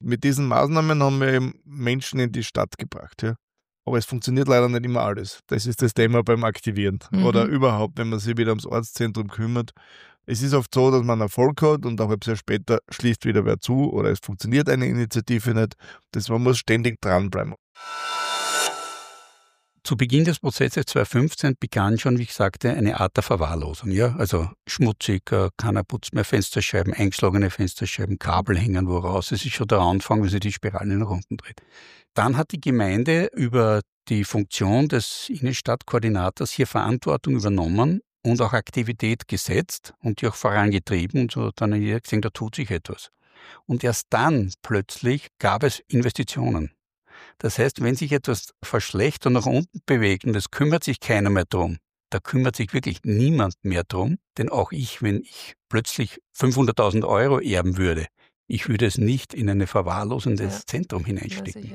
Mit diesen Maßnahmen haben wir eben Menschen in die Stadt gebracht. Ja. Aber es funktioniert leider nicht immer alles. Das ist das Thema beim Aktivieren. Oder überhaupt, wenn man sich wieder ums Ortszentrum kümmert. Es ist oft so, dass man Erfolg hat und ein halbes Jahr später schließt wieder wer zu oder es funktioniert eine Initiative nicht. Man muss ständig dranbleiben. Zu Beginn des Prozesses 2015 begann schon, wie ich sagte, eine Art der Verwahrlosung. Ja? Also schmutzig, keiner putzt mehr Fensterscheiben, eingeschlagene Fensterscheiben, Kabel hängen wo raus. Es ist schon der Anfang, wie sich die Spirale nach unten dreht. Dann hat die Gemeinde über die Funktion des Innenstadtkoordinators hier Verantwortung übernommen und auch Aktivität gesetzt und die auch vorangetrieben. Und so hat dann jeder gesehen, da tut sich etwas. Und erst dann plötzlich gab es Investitionen. Das heißt, wenn sich etwas verschlechtert und nach unten bewegt und es kümmert sich keiner mehr drum, da kümmert sich wirklich niemand mehr drum, denn auch ich, wenn ich plötzlich 500.000 Euro erben würde, ich würde es nicht in ein verwahrlosendes Zentrum hineinstecken.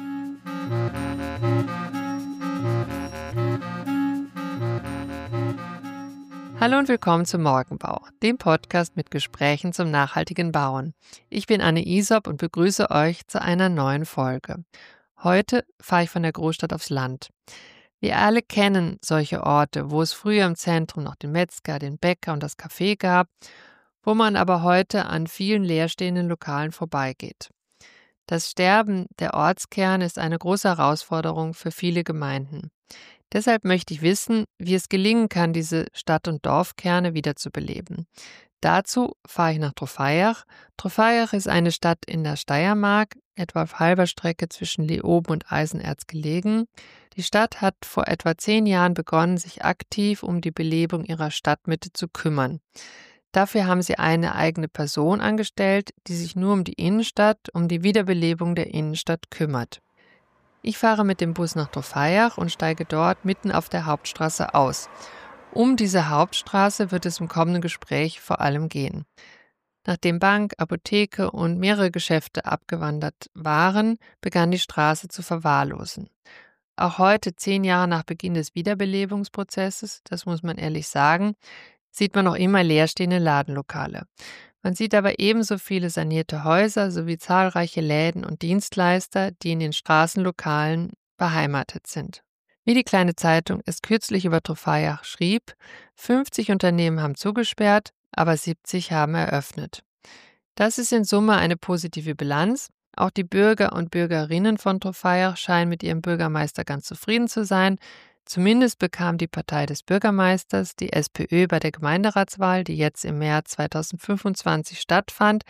Hallo und willkommen zum Morgenbau, dem Podcast mit Gesprächen zum nachhaltigen Bauen. Ich bin Anne Isop und begrüße euch zu einer neuen Folge. Heute fahre ich von der Großstadt aufs Land. Wir alle kennen solche Orte, wo es früher im Zentrum noch den Metzger, den Bäcker und das Café gab, wo man aber heute an vielen leerstehenden Lokalen vorbeigeht. Das Sterben der Ortskerne ist eine große Herausforderung für viele Gemeinden. Deshalb möchte ich wissen, wie es gelingen kann, diese Stadt- und Dorfkerne wiederzubeleben. Dazu fahre ich nach Trofaiach. Trofaiach ist eine Stadt in der Steiermark, etwa auf halber Strecke zwischen Leoben und Eisenerz gelegen. Die Stadt hat vor etwa 10 Jahren begonnen, sich aktiv um die Belebung ihrer Stadtmitte zu kümmern. Dafür haben sie eine eigene Person angestellt, die sich nur um die Innenstadt, um die Wiederbelebung der Innenstadt kümmert. Ich fahre mit dem Bus nach Trofaiach und steige dort mitten auf der Hauptstraße aus. Um diese Hauptstraße wird es im kommenden Gespräch vor allem gehen. Nachdem Bank, Apotheke und mehrere Geschäfte abgewandert waren, begann die Straße zu verwahrlosen. Auch heute, 10 Jahre nach Beginn des Wiederbelebungsprozesses, das muss man ehrlich sagen, sieht man noch immer leerstehende Ladenlokale. Man sieht aber ebenso viele sanierte Häuser sowie zahlreiche Läden und Dienstleister, die in den Straßenlokalen beheimatet sind. Wie die kleine Zeitung es kürzlich über Trofaiach schrieb, 50 Unternehmen haben zugesperrt, aber 70 haben eröffnet. Das ist in Summe eine positive Bilanz. Auch die Bürger und Bürgerinnen von Trofaiach scheinen mit ihrem Bürgermeister ganz zufrieden zu sein. Zumindest bekam die Partei des Bürgermeisters, die SPÖ, bei der Gemeinderatswahl, die jetzt im März 2025 stattfand,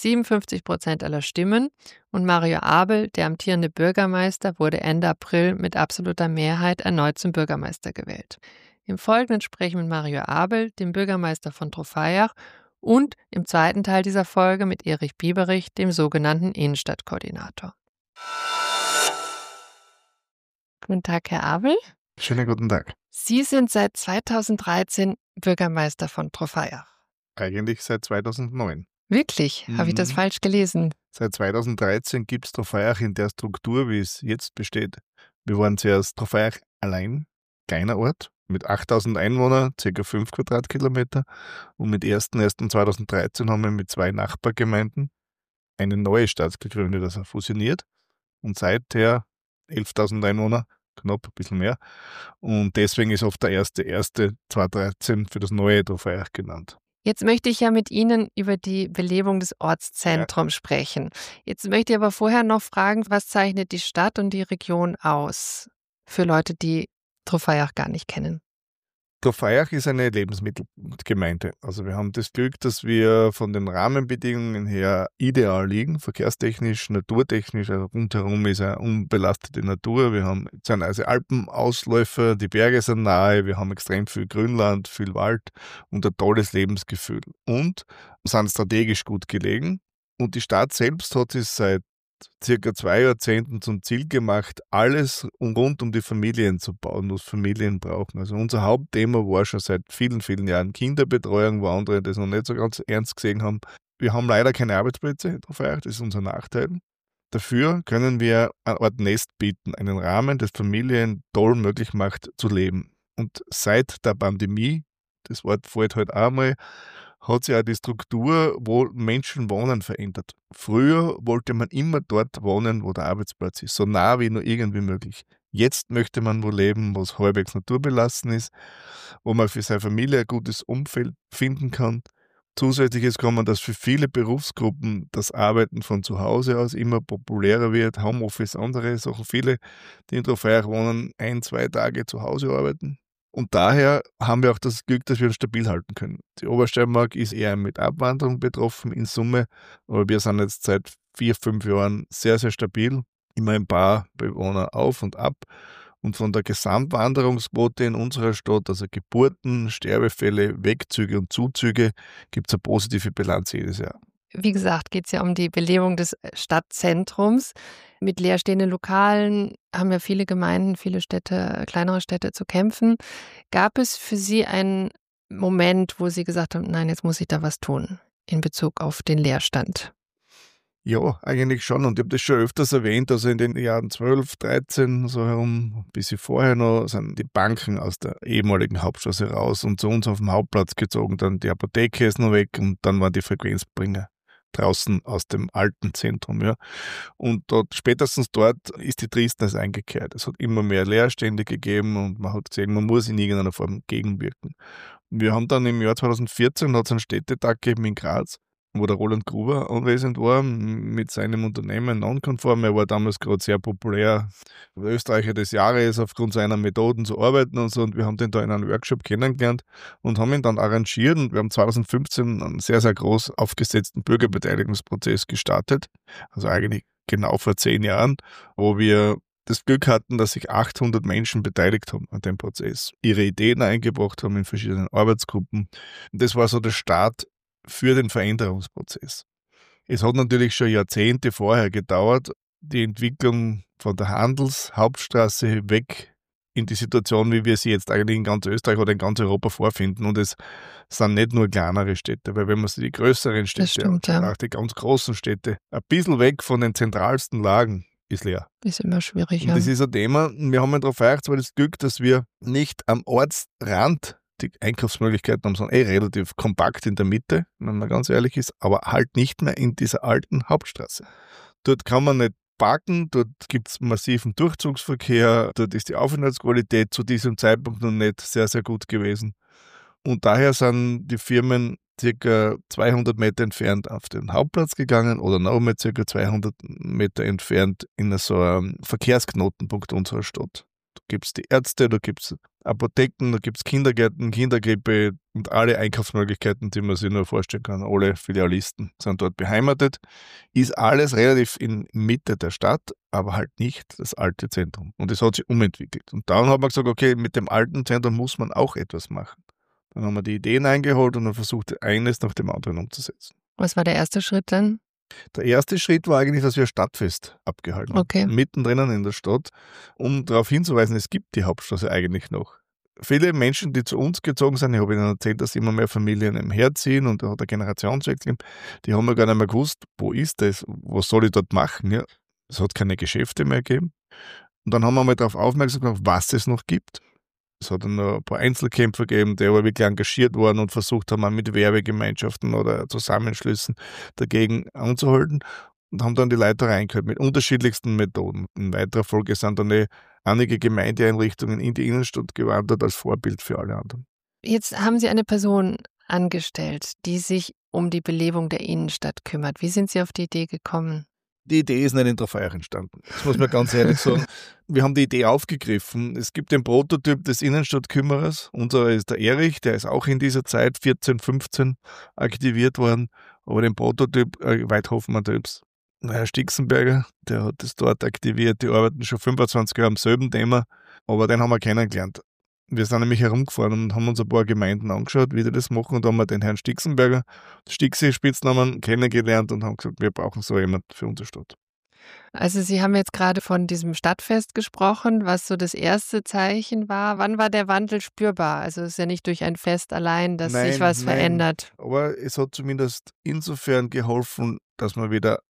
57% aller Stimmen und Mario Abel, der amtierende Bürgermeister, wurde Ende April mit absoluter Mehrheit erneut zum Bürgermeister gewählt. Im Folgenden sprechen wir mit Mario Abel, dem Bürgermeister von Trofaiach, und im zweiten Teil dieser Folge mit Erich Bieberich, dem sogenannten Innenstadtkoordinator. Guten Tag, Herr Abel. Schönen guten Tag. Sie sind seit 2013 Bürgermeister von Trofaiach. Eigentlich seit 2009. Wirklich? Habe ich das falsch gelesen? Seit 2013 gibt es Trofaiach in der Struktur, wie es jetzt besteht. Wir waren zuerst Trofaiach allein, kleiner Ort, mit 8.000 Einwohnern, ca. 5 Quadratkilometer. Und mit 1.1.2013 haben wir mit 2 Nachbargemeinden eine neue Stadt gegründet, also fusioniert. Und seither 11.000 Einwohner, knapp ein bisschen mehr. Und deswegen ist oft der 1.1.2013 für das neue Trofaiach genannt. Jetzt möchte ich ja mit Ihnen über die Belebung des Ortszentrums sprechen. Jetzt möchte ich aber vorher noch fragen, was zeichnet die Stadt und die Region aus für Leute, die Trofaiach gar nicht kennen? Trofaiach ist eine Lebensmittelgemeinde. Also wir haben das Glück, dass wir von den Rahmenbedingungen her ideal liegen, verkehrstechnisch, naturtechnisch. Also rundherum ist eine unbelastete Natur. Wir haben also Alpenausläufer, die Berge sind nahe, wir haben extrem viel Grünland, viel Wald und ein tolles Lebensgefühl. Und sind strategisch gut gelegen. Und die Stadt selbst hat sich seit circa 2 Jahrzehnten zum Ziel gemacht, alles rund um die Familien zu bauen, was Familien brauchen. Also unser Hauptthema war schon seit vielen, vielen Jahren Kinderbetreuung, wo andere das noch nicht so ganz ernst gesehen haben. Wir haben leider keine Arbeitsplätze in Trofaiach, das ist unser Nachteil. Dafür können wir eine Art Nest bieten, einen Rahmen, das Familien toll möglich macht zu leben. Und seit der Pandemie, das Wort fällt halt auch mal, hat sich auch die Struktur, wo Menschen wohnen, verändert. Früher wollte man immer dort wohnen, wo der Arbeitsplatz ist, so nah wie nur irgendwie möglich. Jetzt möchte man wo leben, wo es halbwegs naturbelassen ist, wo man für seine Familie ein gutes Umfeld finden kann. Zusätzlich ist gekommen, dass für viele Berufsgruppen das Arbeiten von zu Hause aus immer populärer wird, Homeoffice, andere Sachen. Viele, die in Trofeiach wohnen, 1-2 Tage zu Hause arbeiten. Und daher haben wir auch das Glück, dass wir uns stabil halten können. Die Obersteiermark ist eher mit Abwanderung betroffen in Summe, aber wir sind jetzt seit 4-5 Jahren sehr, sehr stabil. Immer ein paar Bewohner auf und ab. Und von der Gesamtwanderungsquote in unserer Stadt, also Geburten, Sterbefälle, Wegzüge und Zuzüge, gibt es eine positive Bilanz jedes Jahr. Wie gesagt, geht es ja um die Belebung des Stadtzentrums. Mit leerstehenden Lokalen haben ja viele Gemeinden, viele Städte, kleinere Städte zu kämpfen. Gab es für Sie einen Moment, wo Sie gesagt haben, nein, jetzt muss ich da was tun in Bezug auf den Leerstand? Ja, eigentlich schon. Und ich habe das schon öfters erwähnt, also in den Jahren 12, 13, so herum, ein bisschen vorher noch, sind die Banken aus der ehemaligen Hauptstraße raus und zu uns auf dem Hauptplatz gezogen. Dann die Apotheke ist noch weg und dann waren die Frequenzbringer draußen aus dem alten Zentrum. Ja. Und spätestens dort ist die Tristesse eingekehrt. Es hat immer mehr Leerstände gegeben und man hat gesehen, man muss in irgendeiner Form gegenwirken. Wir haben dann im Jahr 2014 hat's einen Städtetag gegeben in Graz, wo der Roland Gruber anwesend war, mit seinem Unternehmen Nonconform. Er war damals gerade sehr populär, Österreicher des Jahres, aufgrund seiner Methoden zu arbeiten und so. Und wir haben den da in einem Workshop kennengelernt und haben ihn dann arrangiert. Und wir haben 2015 einen sehr, sehr groß aufgesetzten Bürgerbeteiligungsprozess gestartet. Also eigentlich genau vor 10 Jahren, wo wir das Glück hatten, dass sich 800 Menschen beteiligt haben an dem Prozess, ihre Ideen eingebracht haben in verschiedenen Arbeitsgruppen. Und das war so der Start für den Veränderungsprozess. Es hat natürlich schon Jahrzehnte vorher gedauert, die Entwicklung von der Handelshauptstraße weg in die Situation, wie wir sie jetzt eigentlich in ganz Österreich oder in ganz Europa vorfinden. Und es sind nicht nur kleinere Städte, weil wenn man sich die größeren Städte anschaut, die ganz großen Städte, ein bisschen weg von den zentralsten Lagen, ist leer. Ist immer schwierig, Und das ist ein Thema. Wir haben in Trofeiach zwar das Glück, dass wir nicht am Ortsrand die Einkaufsmöglichkeiten haben, sondern relativ kompakt in der Mitte, wenn man ganz ehrlich ist, aber halt nicht mehr in dieser alten Hauptstraße. Dort kann man nicht parken, dort gibt es massiven Durchzugsverkehr, dort ist die Aufenthaltsqualität zu diesem Zeitpunkt noch nicht sehr, sehr gut gewesen. Und daher sind die Firmen circa 200 Meter entfernt auf den Hauptplatz gegangen oder noch einmal circa 200 Meter entfernt in so einem Verkehrsknotenpunkt unserer Stadt. Da gibt es die Ärzte, da gibt es Apotheken, da gibt es Kindergärten, Kinderkrippe und alle Einkaufsmöglichkeiten, die man sich nur vorstellen kann. Alle Filialisten sind dort beheimatet. Ist alles relativ in Mitte der Stadt, aber halt nicht das alte Zentrum. Und das hat sich umentwickelt. Und dann hat man gesagt, okay, mit dem alten Zentrum muss man auch etwas machen. Dann haben wir die Ideen eingeholt und dann versucht, eines nach dem anderen umzusetzen. Was war der erste Schritt dann? Der erste Schritt war eigentlich, dass wir ein Stadtfest abgehalten haben, mittendrin in der Stadt, um darauf hinzuweisen, es gibt die Hauptstraße eigentlich noch. Viele Menschen, die zu uns gezogen sind, ich habe ihnen erzählt, dass immer mehr Familien umherziehen und da hat der Generationswechsel, die haben ja gar nicht mehr gewusst, wo ist das, was soll ich dort machen. Ja, es hat keine Geschäfte mehr gegeben. Und dann haben wir mal darauf aufmerksam gemacht, was es noch gibt. Es hat dann noch ein paar Einzelkämpfer gegeben, die aber wirklich engagiert waren und versucht haben, auch mit Werbegemeinschaften oder Zusammenschlüssen dagegen anzuhalten und haben dann die Leute reingehört mit unterschiedlichsten Methoden. In weiterer Folge sind dann einige Gemeindeeinrichtungen in die Innenstadt gewandert als Vorbild für alle anderen. Jetzt haben Sie eine Person angestellt, die sich um die Belebung der Innenstadt kümmert. Wie sind Sie auf die Idee gekommen? Die Idee ist nicht in Trofeiach entstanden. Das muss man ganz ehrlich sagen. Wir haben die Idee aufgegriffen. Es gibt den Prototyp des Innenstadtkümmerers. Unserer ist der Erich, der ist auch in dieser Zeit 14, 15 aktiviert worden. Aber den Prototyp Weidhofen selbst. Herr Stixenberger, der hat das dort aktiviert. Die arbeiten schon 25 Jahre am selben Thema. Aber den haben wir kennengelernt. Wir sind nämlich herumgefahren und haben uns ein paar Gemeinden angeschaut, wie die das machen. Und da haben wir den Herrn Stixenberger, Stixi-Spitznamen, kennengelernt und haben gesagt, wir brauchen so jemand für unsere Stadt. Also Sie haben jetzt gerade von diesem Stadtfest gesprochen, was so das erste Zeichen war. Wann war der Wandel spürbar? Also es ist ja nicht durch ein Fest allein, dass sich was verändert. Aber es hat zumindest insofern geholfen, dass man wieder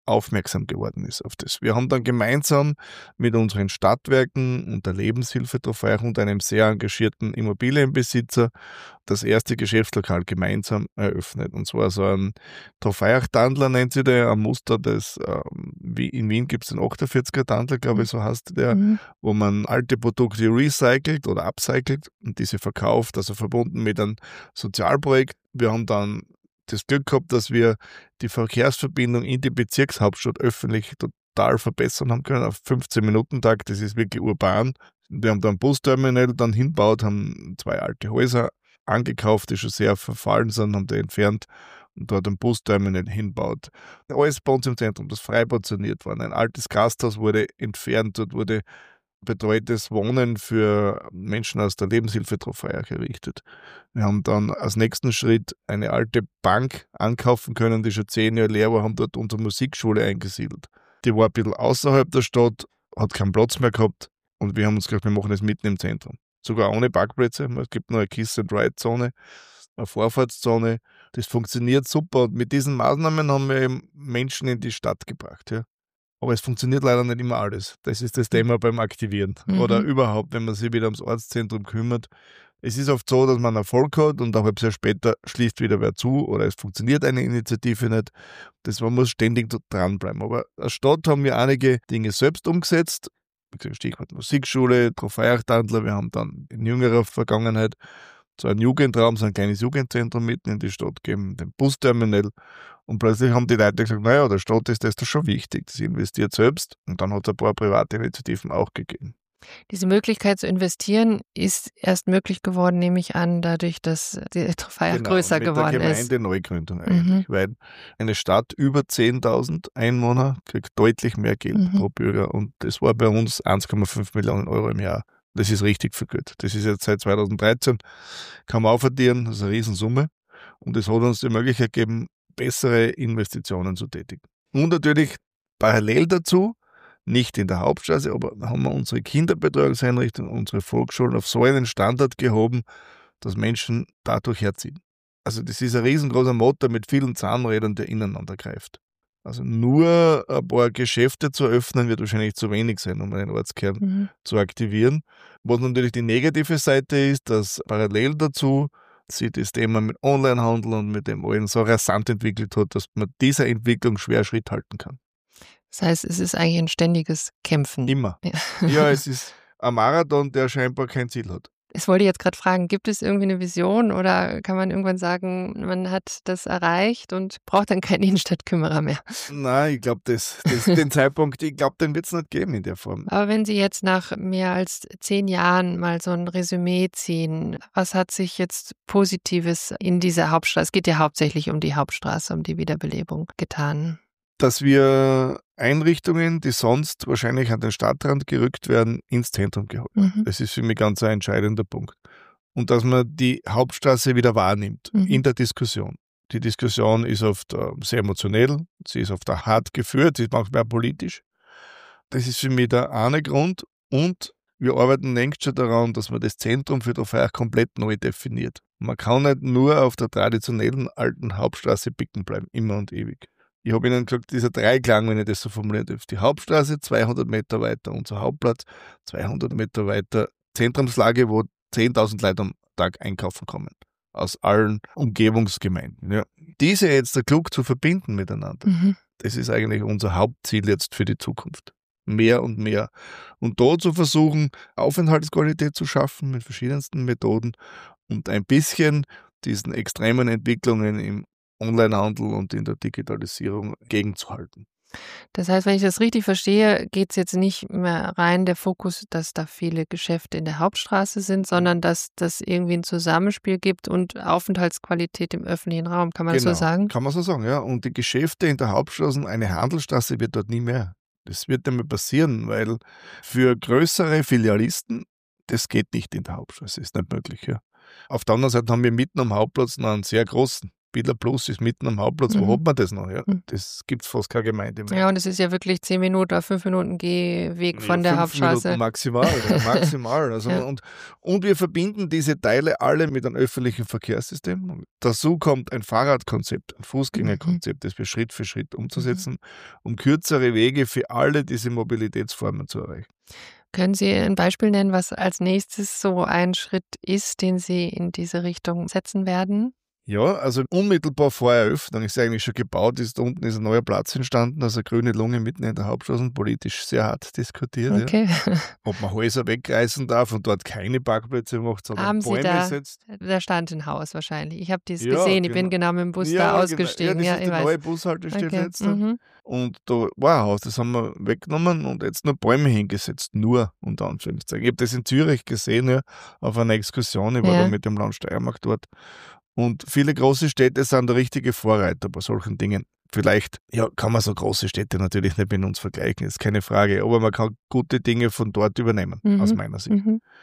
aufmerksam geworden ist auf das. Wir haben dann gemeinsam mit unseren Stadtwerken und der Lebenshilfe Trofeiach und einem sehr engagierten Immobilienbesitzer das erste Geschäftslokal gemeinsam eröffnet. Und zwar so ein Trofeiach-Tandler nennt sich der, ein Muster des, wie in Wien gibt es den 48er-Tandler, glaube ich, so heißt der, wo man alte Produkte recycelt oder upcycelt und diese verkauft, also verbunden mit einem Sozialprojekt. Wir haben dann das Glück gehabt, dass wir die Verkehrsverbindung in die Bezirkshauptstadt öffentlich total verbessern haben können, auf 15-Minuten-Takt, das ist wirklich urban. Wir haben da ein Busterminal dann hingebaut, haben 2 alte Häuser angekauft, die schon sehr verfallen sind, haben die entfernt und dort ein Busterminal hingebaut. Alles bei uns im Zentrum, das Freibad saniert worden, ein altes Gasthaus wurde entfernt, dort wurde betreutes Wohnen für Menschen aus der Lebenshilfe Trofeiach errichtet. Wir haben dann als nächsten Schritt eine alte Bank ankaufen können, die schon 10 Jahre leer war, haben dort unsere Musikschule eingesiedelt. Die war ein bisschen außerhalb der Stadt, hat keinen Platz mehr gehabt und wir haben uns gedacht, wir machen das mitten im Zentrum. Sogar ohne Parkplätze, es gibt nur eine Kiss-and-Ride-Zone, eine Vorfahrtszone. Das funktioniert super und mit diesen Maßnahmen haben wir eben Menschen in die Stadt gebracht. Ja. Aber es funktioniert leider nicht immer alles. Das ist das Thema beim Aktivieren. Oder überhaupt, wenn man sich wieder ums Ortszentrum kümmert. Es ist oft so, dass man Erfolg hat und ein halbes Jahr später schließt wieder wer zu oder es funktioniert eine Initiative nicht. Man muss ständig dranbleiben. Aber als Stadt haben wir einige Dinge selbst umgesetzt. Stichwort Musikschule, Trofeiach-Tandler. Wir haben dann in jüngerer Vergangenheit so einen Jugendraum, so ein kleines Jugendzentrum mitten in die Stadt gegeben, den Busterminal. Und plötzlich haben die Leute gesagt, naja, der Stadt ist das doch schon wichtig, das investiert selbst. Und dann hat es ein paar private Initiativen auch gegeben. Diese Möglichkeit zu investieren ist erst möglich geworden, nehme ich an, dadurch, dass die Trofeiach größer geworden ist. Mit der Gemeindeneugründung eigentlich, weil eine Stadt über 10.000 Einwohner kriegt deutlich mehr Geld pro Bürger und das war bei uns 1,5 Millionen Euro im Jahr. Das ist richtig viel Geld. Das ist jetzt seit 2013, kann man aufaddieren, das ist eine Riesensumme und das hat uns die Möglichkeit gegeben, bessere Investitionen zu tätigen. Und natürlich parallel dazu, nicht in der Hauptstraße, aber haben wir unsere Kinderbetreuungseinrichtungen, unsere Volksschulen auf so einen Standard gehoben, dass Menschen dadurch herziehen. Also das ist ein riesengroßer Motor mit vielen Zahnrädern, der ineinander greift. Also nur ein paar Geschäfte zu öffnen, wird wahrscheinlich zu wenig sein, um einen Ortskern zu aktivieren. Was natürlich die negative Seite ist, dass parallel dazu sich das Thema mit Onlinehandel und mit dem allen so rasant entwickelt hat, dass man dieser Entwicklung schwer Schritt halten kann. Das heißt, es ist eigentlich ein ständiges Kämpfen. Immer. Ja, es ist ein Marathon, der scheinbar kein Ziel hat. Ich wollte jetzt gerade fragen, gibt es irgendwie eine Vision oder kann man irgendwann sagen, man hat das erreicht und braucht dann keinen Innenstadtkümmerer mehr? Nein, ich glaube, den Zeitpunkt, den wird es nicht geben in der Form. Aber wenn Sie jetzt nach mehr als 10 Jahren mal so ein Resümee ziehen, was hat sich jetzt Positives in dieser Hauptstraße, es geht ja hauptsächlich um die Hauptstraße, um die Wiederbelebung, getan? Dass wir Einrichtungen, die sonst wahrscheinlich an den Stadtrand gerückt werden, ins Zentrum geholt. Das ist für mich ganz ein entscheidender Punkt. Und dass man die Hauptstraße wieder wahrnimmt in der Diskussion. Die Diskussion ist oft sehr emotionell, sie ist oft auch hart geführt, sie ist manchmal politisch. Das ist für mich der eine Grund. Und wir arbeiten längst schon daran, dass man das Zentrum für Trofeiach komplett neu definiert. Man kann nicht nur auf der traditionellen alten Hauptstraße picken bleiben, immer und ewig. Ich habe Ihnen gesagt, dieser Dreiklang, wenn ich das so formulieren darf. Die Hauptstraße, 200 Meter weiter unser Hauptplatz, 200 Meter weiter Zentrumslage, wo 10.000 Leute am Tag einkaufen kommen. Aus allen Umgebungsgemeinden. Ja. Diese jetzt klug zu verbinden miteinander, das ist eigentlich unser Hauptziel jetzt für die Zukunft. Mehr und mehr. Und da zu versuchen, Aufenthaltsqualität zu schaffen mit verschiedensten Methoden und ein bisschen diesen extremen Entwicklungen im Onlinehandel und in der Digitalisierung gegenzuhalten. Das heißt, wenn ich das richtig verstehe, geht es jetzt nicht mehr rein der Fokus, dass da viele Geschäfte in der Hauptstraße sind, sondern dass das irgendwie ein Zusammenspiel gibt und Aufenthaltsqualität im öffentlichen Raum. Kann man das so sagen? Kann man so sagen, ja. Und die Geschäfte in der Hauptstraße, eine Handelsstraße wird dort nie mehr. Das wird nicht mehr passieren, weil für größere Filialisten, das geht nicht in der Hauptstraße, ist nicht möglich, ja. Auf der anderen Seite haben wir mitten am Hauptplatz noch einen sehr großen Billa Plus ist mitten am Hauptplatz, wo hat man das noch? Ja? Das gibt es fast keine Gemeinde mehr. Ja, und es ist ja wirklich 10 Minuten oder 5 Minuten Gehweg von der 5 Hauptstraße. Minuten maximal. Also, Ja. und wir verbinden diese Teile alle mit einem öffentlichen Verkehrssystem. Dazu kommt ein Fahrradkonzept, ein Fußgängerkonzept, das wir Schritt für Schritt umzusetzen, um kürzere Wege für alle diese Mobilitätsformen zu erreichen. Können Sie ein Beispiel nennen, was als nächstes so ein Schritt ist, den Sie in diese Richtung setzen werden? Ja, also unmittelbar vor Eröffnung ist eigentlich schon gebaut, da unten ist ein neuer Platz entstanden, also eine grüne Lunge mitten in der Hauptstraße, politisch sehr hart diskutiert. Okay. Ja. Ob man Häuser wegreißen darf und dort keine Parkplätze macht, sondern Haben Sie Bäume setzt. da stand ein Haus wahrscheinlich. Ich habe das Ja, gesehen, ich genau. bin genau mit dem Bus Ja, da genau. ausgestiegen. Ja, das Ja, ist ich die weiß. neue Bushaltestelle Okay. jetzt. Und da war ein Haus, das haben wir weggenommen und jetzt nur Bäume hingesetzt, nur unter Anführungszeichen. Ich habe das in Zürich gesehen, ja, auf einer Exkursion, ich war da mit dem Land Steiermark dort. Und viele große Städte sind der richtige Vorreiter bei solchen Dingen. Vielleicht kann man so große Städte natürlich nicht mit uns vergleichen, ist keine Frage, aber man kann gute Dinge von dort übernehmen, aus meiner Sicht.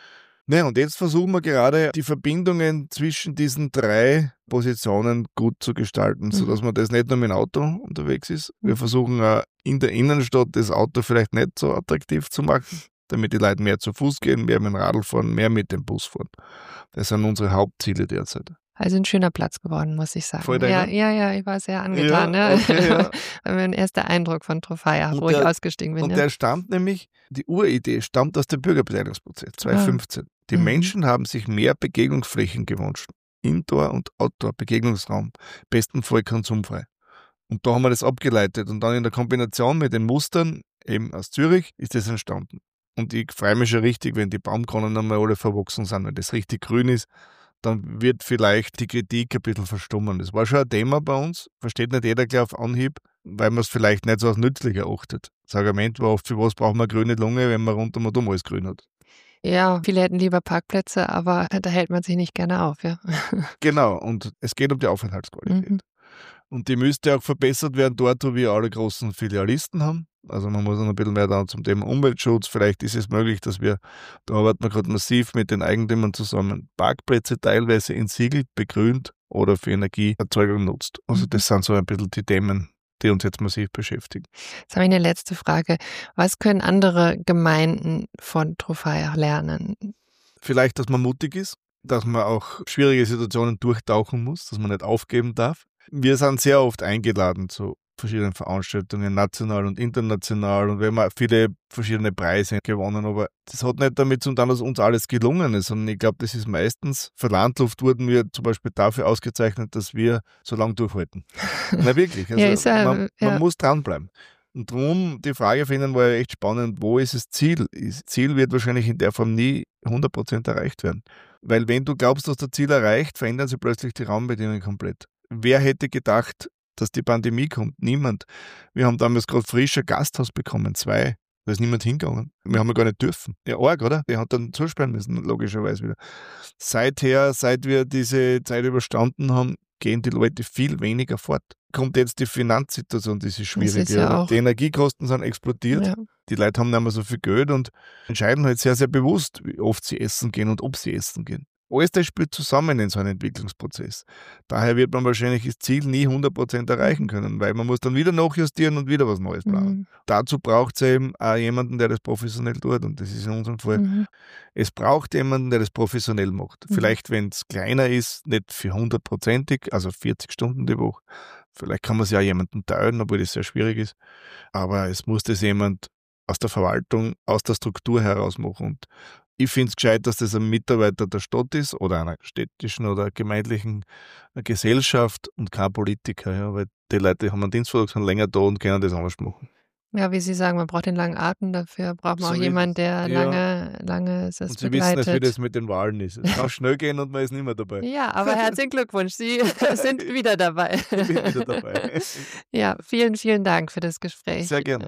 Ja, und jetzt versuchen wir gerade, die Verbindungen zwischen diesen 3 Positionen gut zu gestalten, sodass man das nicht nur mit dem Auto unterwegs ist. Wir versuchen auch in der Innenstadt das Auto vielleicht nicht so attraktiv zu machen, damit die Leute mehr zu Fuß gehen, mehr mit dem Radl fahren, mehr mit dem Bus fahren. Das sind unsere Hauptziele derzeit. Also ein schöner Platz geworden, muss ich sagen. Voll ja, ich war sehr angetan. Ja, okay, ja. Mein erster Eindruck von Trofaya, wo ich ausgestiegen bin. Und ja. der stammt nämlich, die Uridee stammt aus dem Bürgerbeteiligungsprozess 2015. Die Menschen haben sich mehr Begegnungsflächen gewünscht. Indoor- und Outdoor-Begegnungsraum. Besten Fall konsumfrei. Und da haben wir das abgeleitet. Und dann in der Kombination mit den Mustern, eben aus Zürich, ist das entstanden. Und ich freue mich schon richtig, wenn die Baumkronen einmal alle verwachsen sind, wenn das richtig grün ist, dann wird vielleicht die Kritik ein bisschen verstummen. Das war schon ein Thema bei uns, versteht nicht jeder gleich auf Anhieb, weil man es vielleicht nicht so als nützlich erachtet. Das Argument war oft, für was braucht man eine grüne Lunge, wenn man rund um und um alles grün hat. Ja, viele hätten lieber Parkplätze, aber da hält man sich nicht gerne auf, ja. Genau, und es geht um die Aufenthaltsqualität. Und die müsste auch verbessert werden dort, wo wir alle großen Filialisten haben. Also man muss noch ein bisschen mehr da zum Thema Umweltschutz. Vielleicht ist es möglich, dass da arbeiten wir gerade massiv mit den Eigentümern zusammen, Parkplätze teilweise entsiegelt, begrünt oder für Energieerzeugung nutzt. Also das sind so ein bisschen die Themen, die uns jetzt massiv beschäftigen. Jetzt habe ich eine letzte Frage. Was können andere Gemeinden von Trofaya lernen? Vielleicht, dass man mutig ist, dass man auch schwierige Situationen durchtauchen muss, dass man nicht aufgeben darf. Wir sind sehr oft eingeladen zu verschiedenen Veranstaltungen, national und international, und wir haben auch viele verschiedene Preise gewonnen, aber das hat nicht damit zu tun, dass uns alles gelungen ist, sondern ich glaube, das ist meistens, für Landluft wurden wir zum Beispiel dafür ausgezeichnet, dass wir so lange durchhalten. Na wirklich, also man muss dranbleiben. Und darum, die Frage von Ihnen war ja echt spannend, wo ist das Ziel? Das Ziel wird wahrscheinlich in der Form nie 100% erreicht werden. Weil wenn du glaubst, dass das Ziel erreicht, verändern sich plötzlich die Rahmenbedingungen komplett. Wer hätte gedacht, dass die Pandemie kommt? Niemand. Wir haben damals gerade frisch ein Gasthaus bekommen, 2. Da ist niemand hingegangen. Wir haben ja gar nicht dürfen. Ja, arg, oder? Der hat dann zusperren müssen, logischerweise wieder. Seit wir diese Zeit überstanden haben, gehen die Leute viel weniger fort. Kommt jetzt die Finanzsituation, das ist schwierig. Das ist ja auch. Die Energiekosten sind explodiert. Ja. Die Leute haben nicht mehr so viel Geld und entscheiden halt sehr, sehr bewusst, wie oft sie essen gehen und ob sie essen gehen. Alles das spielt zusammen in so einem Entwicklungsprozess. Daher wird man wahrscheinlich das Ziel nie 100% erreichen können, weil man muss dann wieder nachjustieren und wieder was Neues planen. Dazu braucht es eben auch jemanden, der das professionell tut, und das ist in unserem Fall. Es braucht jemanden, der das professionell macht. Vielleicht, wenn es kleiner ist, nicht für 100%, also 40 Stunden die Woche. Vielleicht kann man es ja jemanden teilen, obwohl das sehr schwierig ist. Aber es muss das jemand aus der Verwaltung, aus der Struktur heraus machen. Und ich finde es gescheit, dass das ein Mitarbeiter der Stadt ist oder einer städtischen oder gemeindlichen Gesellschaft und kein Politiker. Ja, weil die Leute haben einen Dienstvertrag, sind länger da und können das anders machen. Ja, wie Sie sagen, man braucht den langen Atem, dafür braucht man auch jemanden, der lange das und Sie begleitet. wissen, wie das mit den Wahlen ist. Es kann schnell gehen und man ist nicht mehr dabei. Ja, aber herzlichen Glückwunsch, Sie sind wieder dabei. Ich bin wieder dabei. Ja, vielen, vielen Dank für das Gespräch. Sehr gerne.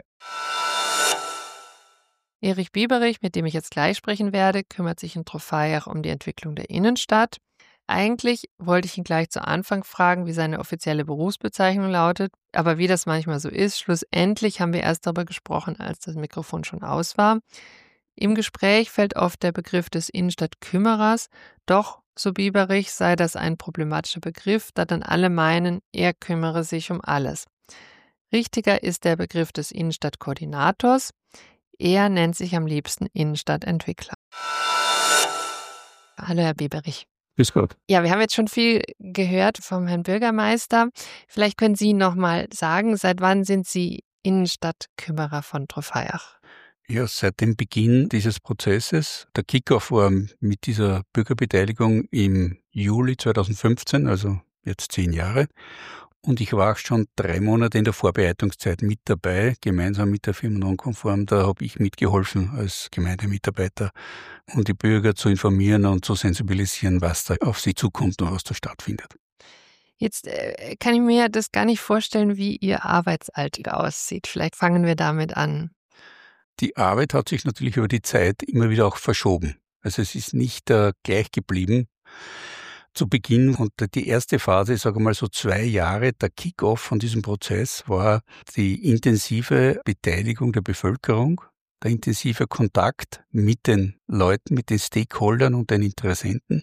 Erich Bieberich, mit dem ich jetzt gleich sprechen werde, kümmert sich in Trofaya um die Entwicklung der Innenstadt. Eigentlich wollte ich ihn gleich zu Anfang fragen, wie seine offizielle Berufsbezeichnung lautet, aber wie das manchmal so ist, schlussendlich haben wir erst darüber gesprochen, als das Mikrofon schon aus war. Im Gespräch fällt oft der Begriff des Innenstadtkümmerers, doch so Bieberich, sei das ein problematischer Begriff, da dann alle meinen, er kümmere sich um alles. Richtiger ist der Begriff des Innenstadtkoordinators. Er nennt sich am liebsten Innenstadtentwickler. Hallo, Herr Bieberich. Grüß Gott. Ja, wir haben jetzt schon viel gehört vom Herrn Bürgermeister. Vielleicht können Sie noch mal sagen, seit wann sind Sie Innenstadtkümmerer von Trofaiach? Ja, seit dem Beginn dieses Prozesses. Der Kickoff war mit dieser Bürgerbeteiligung im Juli 2015, also jetzt 10 Jahre. Und ich war auch schon 3 Monate in der Vorbereitungszeit mit dabei, gemeinsam mit der Firma Nonconform. Da habe ich mitgeholfen als Gemeindemitarbeiter, um die Bürger zu informieren und zu sensibilisieren, was da auf sie zukommt und was da stattfindet. Jetzt kann ich mir das gar nicht vorstellen, wie Ihr Arbeitsalltag aussieht. Vielleicht fangen wir damit an. Die Arbeit hat sich natürlich über die Zeit immer wieder auch verschoben. Also es ist nicht gleich geblieben. Zu Beginn und die erste Phase, ich sage mal so 2 Jahre, der Kick-off von diesem Prozess war die intensive Beteiligung der Bevölkerung, der intensive Kontakt mit den Leuten, mit den Stakeholdern und den Interessenten.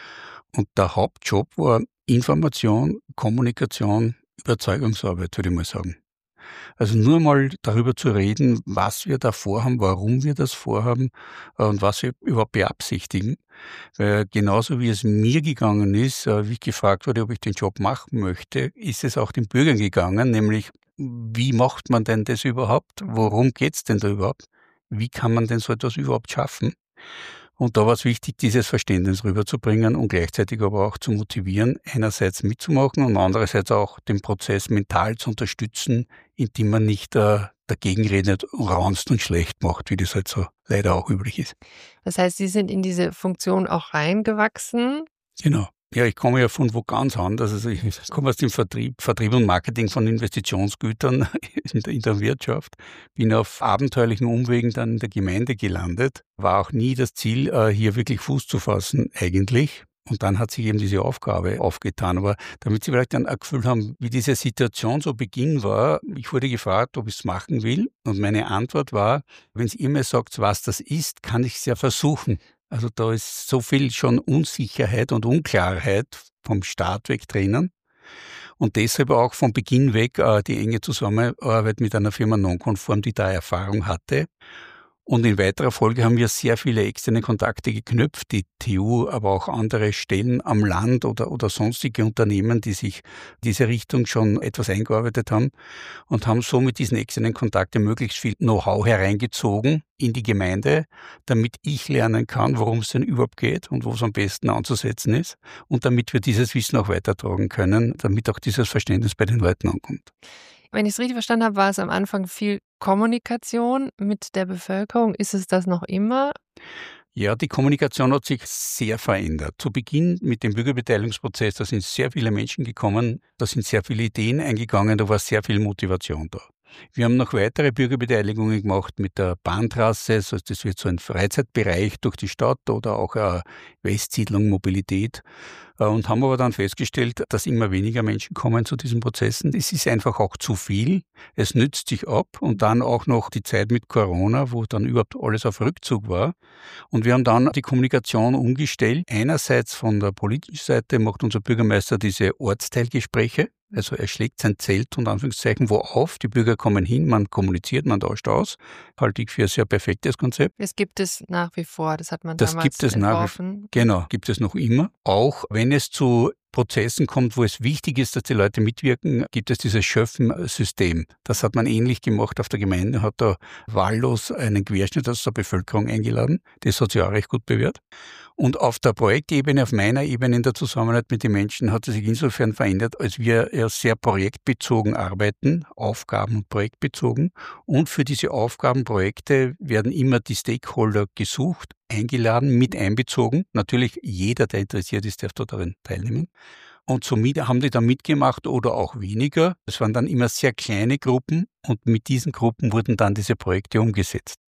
Und der Hauptjob war Information, Kommunikation, Überzeugungsarbeit, würde ich mal sagen. Also nur mal darüber zu reden, was wir da vorhaben, warum wir das vorhaben und was wir überhaupt beabsichtigen. Weil genauso wie es mir gegangen ist, wie ich gefragt wurde, ob ich den Job machen möchte, ist es auch den Bürgern gegangen, nämlich wie macht man denn das überhaupt? Worum geht's denn da überhaupt? Wie kann man denn so etwas überhaupt schaffen? Und da war es wichtig, dieses Verständnis rüberzubringen und gleichzeitig aber auch zu motivieren, einerseits mitzumachen und andererseits auch den Prozess mental zu unterstützen, indem man nicht dagegen redet, raunzt und schlecht macht, wie das halt so leider auch üblich ist. Das heißt, Sie sind in diese Funktion auch reingewachsen? Genau. Ja, ich komme ja von wo ganz anders. Also ich komme aus dem Vertrieb und Marketing von Investitionsgütern in der Wirtschaft. Bin auf abenteuerlichen Umwegen dann in der Gemeinde gelandet. War auch nie das Ziel, hier wirklich Fuß zu fassen eigentlich. Und dann hat sich eben diese Aufgabe aufgetan. Aber damit Sie vielleicht dann ein Gefühl haben, wie diese Situation so Beginn war, ich wurde gefragt, ob ich es machen will. Und meine Antwort war, wenn ihr mir sagt, was das ist, kann ich es ja versuchen. Also da ist so viel schon Unsicherheit und Unklarheit vom Start weg drinnen. Und deshalb auch von Beginn weg die enge Zusammenarbeit mit einer Firma Nonconform, die da Erfahrung hatte. Und in weiterer Folge haben wir sehr viele externe Kontakte geknüpft, die TU, aber auch andere Stellen am Land oder sonstige Unternehmen, die sich diese Richtung schon etwas eingearbeitet haben und haben so mit diesen externen Kontakten möglichst viel Know-how hereingezogen in die Gemeinde, damit ich lernen kann, worum es denn überhaupt geht und wo es am besten anzusetzen ist und damit wir dieses Wissen auch weitertragen können, damit auch dieses Verständnis bei den Leuten ankommt. Wenn ich es richtig verstanden habe, war es am Anfang viel Kommunikation mit der Bevölkerung. Ist es das noch immer? Ja, die Kommunikation hat sich sehr verändert. Zu Beginn mit dem Bürgerbeteiligungsprozess, da sind sehr viele Menschen gekommen, da sind sehr viele Ideen eingegangen, da war sehr viel Motivation da. Wir haben noch weitere Bürgerbeteiligungen gemacht mit der Bahntrasse, also das wird so ein Freizeitbereich durch die Stadt oder auch eine Westsiedlung, Mobilität und haben aber dann festgestellt, dass immer weniger Menschen kommen zu diesen Prozessen. Es ist einfach auch zu viel, es nützt sich ab und dann auch noch die Zeit mit Corona, wo dann überhaupt alles auf Rückzug war. Und wir haben dann die Kommunikation umgestellt. Einerseits von der politischen Seite macht unser Bürgermeister diese Ortsteilgespräche. Also er schlägt sein Zelt und Anführungszeichen wo auf, die Bürger kommen hin, man kommuniziert, man tauscht aus. Halte ich für ein sehr perfektes Konzept. Es gibt es nach wie vor, das hat man Das damals gibt es entworfen. Genau, gibt es noch immer. Auch wenn es zu Prozessen kommt, wo es wichtig ist, dass die Leute mitwirken, gibt es dieses Schöffen-System. Das hat man ähnlich gemacht auf der Gemeinde, hat da wahllos einen Querschnitt aus der Bevölkerung eingeladen. Das hat sich auch recht gut bewährt. Und auf der Projektebene, auf meiner Ebene in der Zusammenarbeit mit den Menschen hat es sich insofern verändert, als wir ja sehr projektbezogen arbeiten, Aufgaben- und projektbezogen. Und für diese Aufgabenprojekte werden immer die Stakeholder gesucht, eingeladen, mit einbezogen. Natürlich jeder, der interessiert ist, darf dort darin teilnehmen. Und somit haben die da mitgemacht oder auch weniger. Es waren dann immer sehr kleine Gruppen und mit diesen Gruppen wurden dann diese Projekte umgesetzt.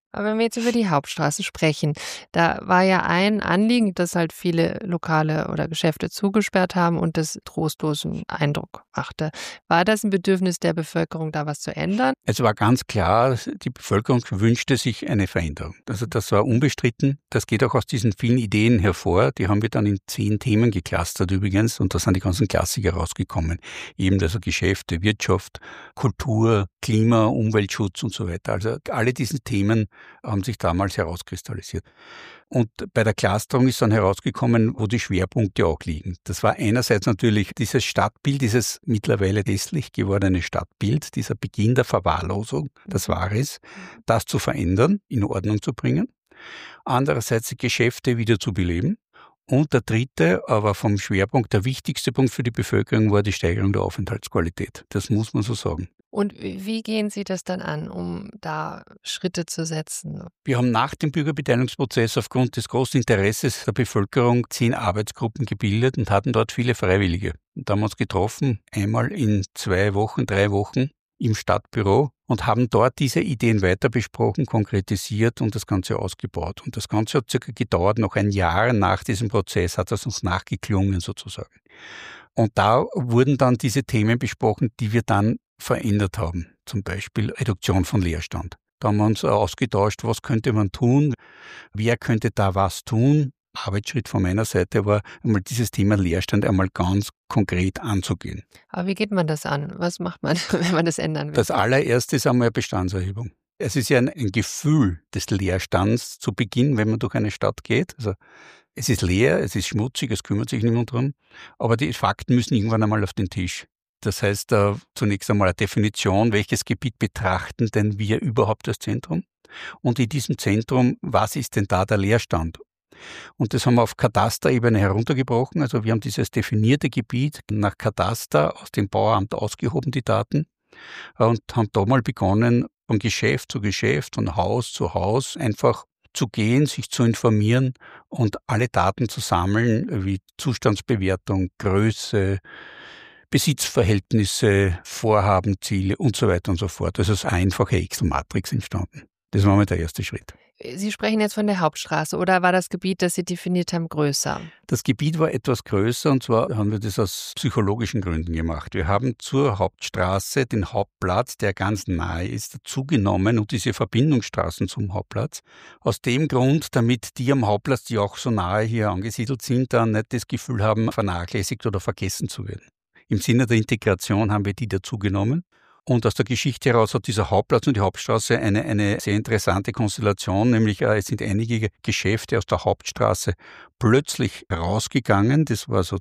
Aber wenn wir jetzt über die Hauptstraße sprechen, da war ja ein Anliegen, dass halt viele Lokale oder Geschäfte zugesperrt haben und das trostlosen Eindruck machte. War das ein Bedürfnis der Bevölkerung, da was zu ändern? Es war ganz klar, die Bevölkerung wünschte sich eine Veränderung. Also das war unbestritten. Das geht auch aus diesen vielen Ideen hervor. Die haben wir dann in 10 Themen geclustert übrigens und da sind die ganzen Klassiker rausgekommen. Eben also Geschäfte, Wirtschaft, Kultur, Klima, Umweltschutz und so weiter. Also alle diese Themen haben sich damals herauskristallisiert. Und bei der Clusterung ist dann herausgekommen, wo die Schwerpunkte auch liegen. Das war einerseits natürlich dieses Stadtbild, dieses mittlerweile hässlich gewordene Stadtbild, dieser Beginn der Verwahrlosung, das war es, das zu verändern, in Ordnung zu bringen. Andererseits die Geschäfte wieder zu beleben. Und der dritte, aber vom Schwerpunkt, der wichtigste Punkt für die Bevölkerung war die Steigerung der Aufenthaltsqualität. Das muss man so sagen. Und wie gehen Sie das dann an, um da Schritte zu setzen? Wir haben nach dem Bürgerbeteiligungsprozess aufgrund des großen Interesses der Bevölkerung 10 Arbeitsgruppen gebildet und hatten dort viele Freiwillige. Und da haben wir uns getroffen, einmal in 2 Wochen, 3 Wochen im Stadtbüro und haben dort diese Ideen weiter besprochen, konkretisiert und das Ganze ausgebaut. Und das Ganze hat circa gedauert, noch ein Jahr nach diesem Prozess hat das uns nachgeklungen sozusagen. Und da wurden dann diese Themen besprochen, die wir dann verändert haben. Zum Beispiel Reduktion von Leerstand. Da haben wir uns ausgetauscht, was könnte man tun, wer könnte da was tun. Arbeitsschritt von meiner Seite war, einmal dieses Thema Leerstand einmal ganz konkret anzugehen. Aber wie geht man das an? Was macht man, wenn man das ändern will? Das allererste ist einmal Bestandserhebung. Es ist ja ein Gefühl des Leerstands zu Beginn, wenn man durch eine Stadt geht. Also es ist leer, es ist schmutzig, es kümmert sich niemand drum. Aber die Fakten müssen irgendwann einmal auf den Tisch. Das heißt, zunächst einmal eine Definition, welches Gebiet betrachten denn wir überhaupt als Zentrum? Und in diesem Zentrum, was ist denn da der Leerstand? Und das haben wir auf Katasterebene heruntergebrochen. Also wir haben dieses definierte Gebiet nach Kataster aus dem Bauamt ausgehoben, die Daten, und haben da mal begonnen, von Geschäft zu Geschäft, von Haus zu Haus einfach zu gehen, sich zu informieren und alle Daten zu sammeln, wie Zustandsbewertung, Größe, Besitzverhältnisse, Vorhaben, Ziele und so weiter und so fort. Also es ist eine einfache Excel-Matrix entstanden. Das war mal der erste Schritt. Sie sprechen jetzt von der Hauptstraße oder war das Gebiet, das Sie definiert haben, größer? Das Gebiet war etwas größer und zwar haben wir das aus psychologischen Gründen gemacht. Wir haben zur Hauptstraße den Hauptplatz, der ganz nahe ist, dazugenommen und diese Verbindungsstraßen zum Hauptplatz. Aus dem Grund, damit die am Hauptplatz, die auch so nahe hier angesiedelt sind, dann nicht das Gefühl haben, vernachlässigt oder vergessen zu werden. Im Sinne der Integration haben wir die dazugenommen. Und aus der Geschichte heraus hat dieser Hauptplatz und die Hauptstraße eine sehr interessante Konstellation, nämlich es sind einige Geschäfte aus der Hauptstraße plötzlich rausgegangen. Das war so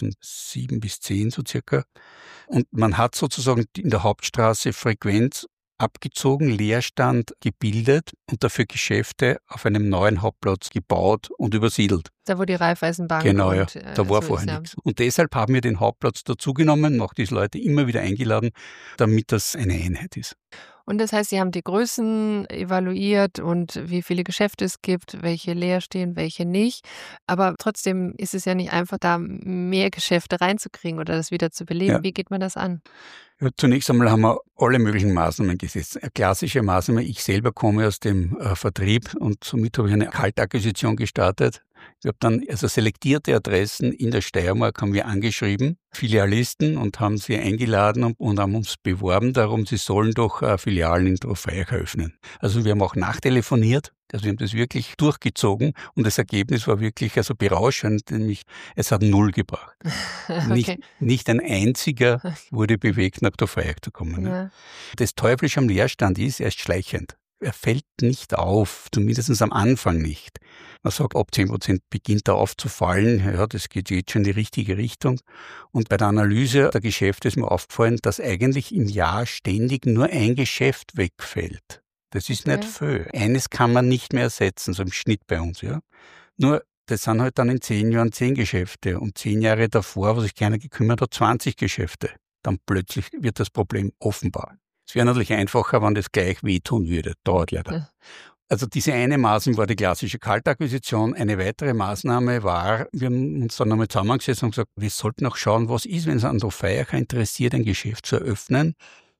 2007 bis 2010 so circa. Und man hat sozusagen in der Hauptstraße Frequenz abgezogen, Leerstand gebildet und dafür Geschäfte auf einem neuen Hauptplatz gebaut und übersiedelt. Da wo die Raiffeisenbank genau, ja. und, Da war so vorher ist, ja. nichts. Und deshalb haben wir den Hauptplatz dazugenommen, auch diese Leute immer wieder eingeladen, damit das eine Einheit ist. Und das heißt, Sie haben die Größen evaluiert und wie viele Geschäfte es gibt, welche leer stehen, welche nicht. Aber trotzdem ist es ja nicht einfach, da mehr Geschäfte reinzukriegen oder das wieder zu beleben. Ja. Wie geht man das an? Ja, zunächst einmal haben wir alle möglichen Maßnahmen gesetzt. Eine klassische Maßnahme, ich selber komme aus dem Vertrieb und somit habe ich eine Kaltakquisition gestartet. Ich habe dann also selektierte Adressen in der Steiermark haben wir angeschrieben, Filialisten, und haben sie eingeladen und haben uns beworben darum, sie sollen doch Filialen in Trofeiach eröffnen. Also wir haben auch nachtelefoniert, also wir haben das wirklich durchgezogen und das Ergebnis war wirklich also berauschend, nämlich es hat 0 gebracht. Okay. Nicht ein einziger wurde bewegt, nach Trofeiach zu kommen. Ja. Das Teuflische am Leerstand ist, er ist schleichend. Er fällt nicht auf, zumindest am Anfang nicht. Man sagt, ab 10% beginnt er aufzufallen. Ja, das geht jetzt schon in die richtige Richtung. Und bei der Analyse der Geschäfte ist mir aufgefallen, dass eigentlich im Jahr ständig nur ein Geschäft wegfällt. Das ist nicht viel. Eines kann man nicht mehr ersetzen, so im Schnitt bei uns. Ja. Nur, das sind halt dann in 10 Jahren 10 Geschäfte. Und 10 Jahre davor, wo sich keiner gekümmert hat, 20 Geschäfte. Dann plötzlich wird das Problem offenbar. Es wäre natürlich einfacher, wenn das gleich wehtun würde. Dauert leider. Ja. Also diese eine Maßnahme war die klassische Kaltakquisition. Eine weitere Maßnahme war, wir haben uns dann nochmal zusammengesetzt und gesagt, wir sollten auch schauen, was ist, wenn es an Trofeiach interessiert, ein Geschäft zu eröffnen.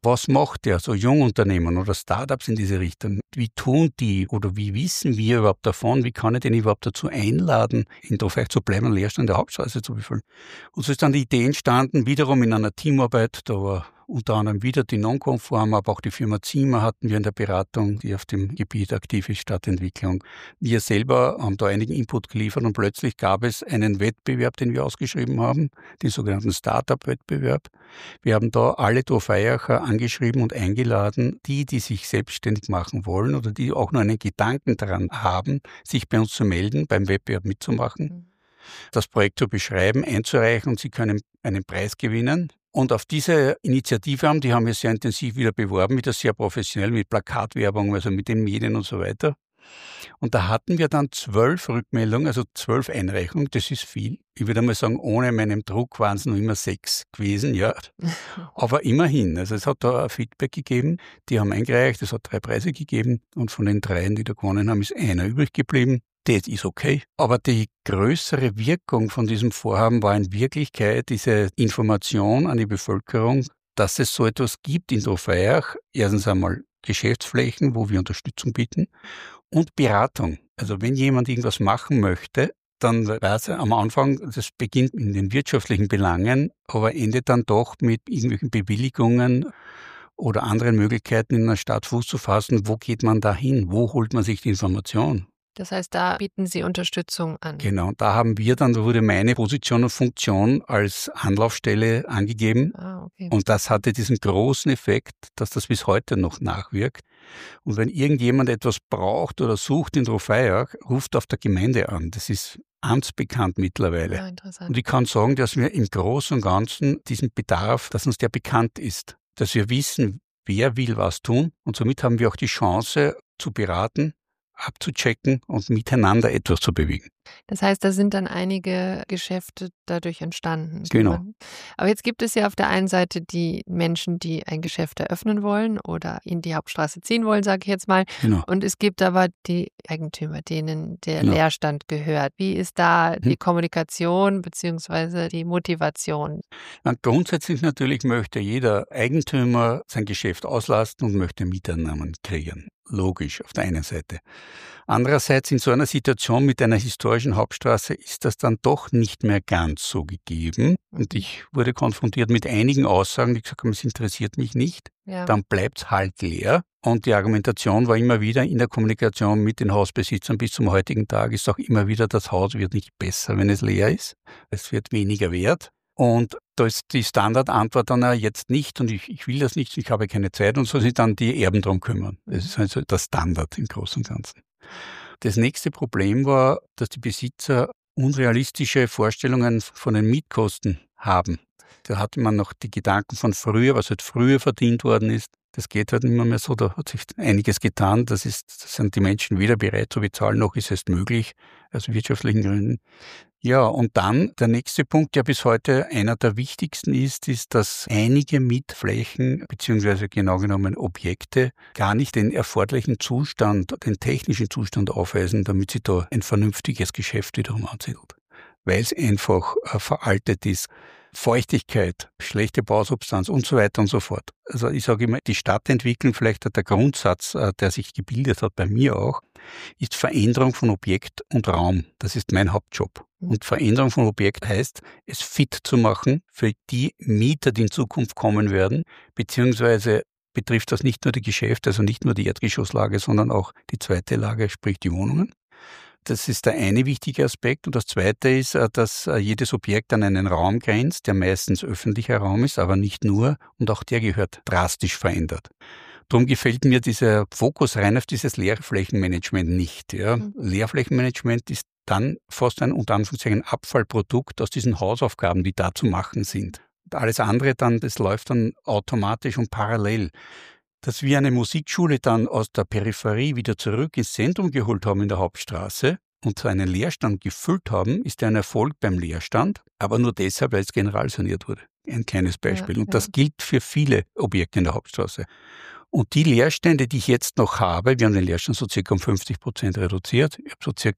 Was macht der, so Jungunternehmen oder Startups in diese Richtung? Wie tun die oder wie wissen wir überhaupt davon? Wie kann ich den überhaupt dazu einladen, in Trofeich zu bleiben und Leerstand der Hauptstraße zu befüllen? Und so ist dann die Idee entstanden, wiederum in einer Teamarbeit, da war unter anderem wieder die Nonkonform, aber auch die Firma Zimmer hatten wir in der Beratung, die auf dem Gebiet aktiv ist, Stadtentwicklung. Wir selber haben da einigen Input geliefert und plötzlich gab es einen Wettbewerb, den wir ausgeschrieben haben, den sogenannten Startup-Wettbewerb. Wir haben da alle Trofeiacher angeschrieben und eingeladen, die sich selbstständig machen wollen oder die auch nur einen Gedanken daran haben, sich bei uns zu melden, beim Wettbewerb mitzumachen, das Projekt zu beschreiben, einzureichen und sie können einen Preis gewinnen. Und auf diese Initiative die haben wir sehr intensiv wieder beworben, wieder sehr professionell mit Plakatwerbung, also mit den Medien und so weiter. Und da hatten wir dann 12 Rückmeldungen, also 12 Einreichungen, das ist viel. Ich würde mal sagen, ohne meinen Druck waren es noch immer 6 gewesen, ja. Aber immerhin, also es hat da ein Feedback gegeben, die haben eingereicht, es hat 3 Preise gegeben und von den 3, die da gewonnen haben, ist einer übrig geblieben. Das ist okay. Aber die größere Wirkung von diesem Vorhaben war in Wirklichkeit diese Information an die Bevölkerung, dass es so etwas gibt in Trofeiach. Erstens einmal Geschäftsflächen, wo wir Unterstützung bieten und Beratung. Also wenn jemand irgendwas machen möchte, dann weiß er am Anfang, das beginnt in den wirtschaftlichen Belangen, aber endet dann doch mit irgendwelchen Bewilligungen oder anderen Möglichkeiten in einer Stadt Fuß zu fassen. Wo geht man da hin? Wo holt man sich die Information? Das heißt, da bieten Sie Unterstützung an. Genau, und da haben wir dann, da wurde meine Position und Funktion als Anlaufstelle angegeben. Okay. Und das hatte diesen großen Effekt, dass das bis heute noch nachwirkt. Und wenn irgendjemand etwas braucht oder sucht in Trofeiach, ruft auf der Gemeinde an. Das ist amtsbekannt mittlerweile. Ja, interessant. Und ich kann sagen, dass wir im Großen und Ganzen diesen Bedarf, dass uns der bekannt ist, dass wir wissen, wer will was tun. Und somit haben wir auch die Chance zu beraten, abzuchecken und miteinander etwas zu bewegen. Das heißt, da sind dann einige Geschäfte dadurch entstanden. Genau. Aber jetzt gibt es ja auf der einen Seite die Menschen, die ein Geschäft eröffnen wollen oder in die Hauptstraße ziehen wollen, sage ich jetzt mal. Genau. Und es gibt aber die Eigentümer, denen der Genau. Leerstand gehört. Wie ist da die Kommunikation bzw. die Motivation? Grundsätzlich natürlich möchte jeder Eigentümer sein Geschäft auslasten und möchte Mieteinnahmen kreieren. Logisch, auf der einen Seite. Andererseits in so einer Situation mit einer historischen Hauptstraße ist das dann doch nicht mehr ganz so gegeben. Und ich wurde konfrontiert mit einigen Aussagen, die gesagt haben, es interessiert mich nicht. Ja. Dann bleibt es halt leer. Und die Argumentation war immer wieder in der Kommunikation mit den Hausbesitzern bis zum heutigen Tag ist auch immer wieder, das Haus wird nicht besser, wenn es leer ist. Es wird weniger wert. Und da ist die Standardantwort dann jetzt nicht und ich will das nicht, ich habe keine Zeit und so sich dann die Erben drum kümmern. Das ist also der Standard im Großen und Ganzen. Das nächste Problem war, dass die Besitzer unrealistische Vorstellungen von den Mietkosten haben. Da hatte man noch die Gedanken von früher, was halt früher verdient worden ist. Das geht halt nicht mehr so, da hat sich einiges getan. Das sind die Menschen weder bereit zu bezahlen, noch ist es möglich, aus wirtschaftlichen Gründen. Ja, und dann der nächste Punkt, der bis heute einer der wichtigsten ist, dass einige Mietflächen beziehungsweise genau genommen Objekte gar nicht den erforderlichen Zustand, den technischen Zustand aufweisen, damit sie da ein vernünftiges Geschäft wiederum ansiedelt. Weil es einfach veraltet ist. Feuchtigkeit, schlechte Bausubstanz und so weiter und so fort. Also ich sage immer, die Stadtentwicklung, vielleicht der Grundsatz, der sich gebildet hat, bei mir auch, ist Veränderung von Objekt und Raum. Das ist mein Hauptjob. Und Veränderung von Objekt heißt, es fit zu machen für die Mieter, die in Zukunft kommen werden, beziehungsweise betrifft das nicht nur die Geschäfte, also nicht nur die Erdgeschosslage, sondern auch die zweite Lage, sprich die Wohnungen. Das ist der eine wichtige Aspekt. Und das zweite ist, dass jedes Objekt an einen Raum grenzt, der meistens öffentlicher Raum ist, aber nicht nur. Und auch der gehört drastisch verändert. Darum gefällt mir dieser Fokus rein auf dieses Leerflächenmanagement nicht. Ja. Leerflächenmanagement ist dann fast ein unter Anführungszeichen Abfallprodukt aus diesen Hausaufgaben, die da zu machen sind. Und alles andere dann, das läuft dann automatisch und parallel. Dass wir eine Musikschule dann aus der Peripherie wieder zurück ins Zentrum geholt haben in der Hauptstraße und so einen Leerstand gefüllt haben, ist ein Erfolg beim Leerstand, aber nur deshalb, weil es generalsaniert wurde. Ein kleines Beispiel. Und das gilt für viele Objekte in der Hauptstraße. Und die Leerstände, die ich jetzt noch habe, wir haben den Leerstand so circa um 50% reduziert. Ich habe so circa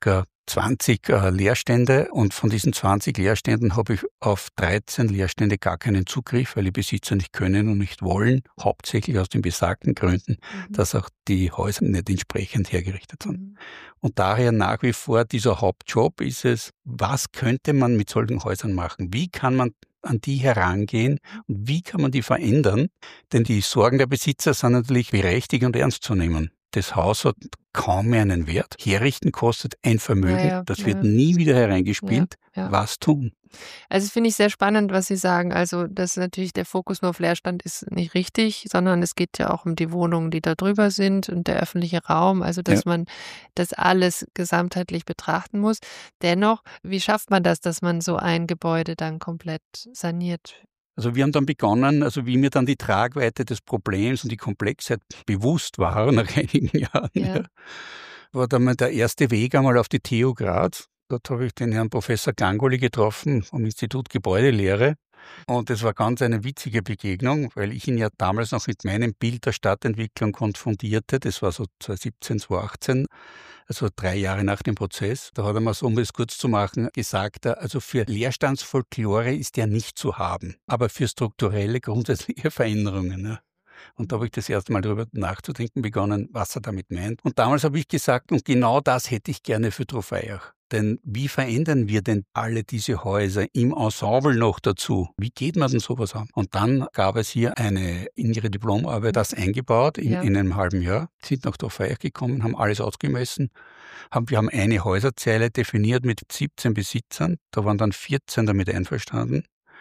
20 Leerstände und von diesen 20 Leerständen habe ich auf 13 Leerstände gar keinen Zugriff, weil die Besitzer nicht können und nicht wollen, hauptsächlich aus den besagten Gründen, dass auch die Häuser nicht entsprechend hergerichtet sind. Und daher nach wie vor dieser Hauptjob ist es, was könnte man mit solchen Häusern machen? Wie kann man an die herangehen und wie kann man die verändern? Denn die Sorgen der Besitzer sind natürlich berechtigt und ernst zu nehmen. Das Haus hat kaum mehr einen Wert. Herrichten kostet ein Vermögen. Das wird nie wieder hereingespielt. Was tun? Also finde ich sehr spannend, was Sie sagen. Also, dass natürlich der Fokus nur auf Leerstand ist nicht richtig, sondern es geht ja auch um die Wohnungen, die da drüber sind und der öffentliche Raum. Also, dass man das alles gesamtheitlich betrachten muss. Dennoch, wie schafft man das, dass man so ein Gebäude dann komplett saniert? Also wir haben dann begonnen, also wie mir dann die Tragweite des Problems und die Komplexheit bewusst war nach einigen Jahren, war dann mal der erste Weg einmal auf die TU Graz. Dort habe ich den Herrn Professor Gangoli getroffen vom Institut Gebäudelehre. Und es war ganz eine witzige Begegnung, weil ich ihn ja damals noch mit meinem Bild der Stadtentwicklung konfrontierte. Das war so 2017, 2018, also 3 Jahre nach dem Prozess. Da hat er mir, so, um es kurz zu machen, gesagt, also für Leerstandsfolklore ist er nicht zu haben, aber für strukturelle, grundsätzliche Veränderungen. Ja. Und da habe ich das erste Mal darüber nachzudenken begonnen, was er damit meint. Und damals habe ich gesagt, und genau das hätte ich gerne für Trofeiach. Denn wie verändern wir denn alle diese Häuser im Ensemble noch dazu? Wie geht man denn sowas an? Und dann gab es hier in ihre Diplomarbeit das eingebaut in einem halben Jahr, sind nach Trofeiach gekommen, haben alles ausgemessen. Wir haben eine Häuserzeile definiert mit 17 Besitzern, da waren dann 14 damit einverstanden.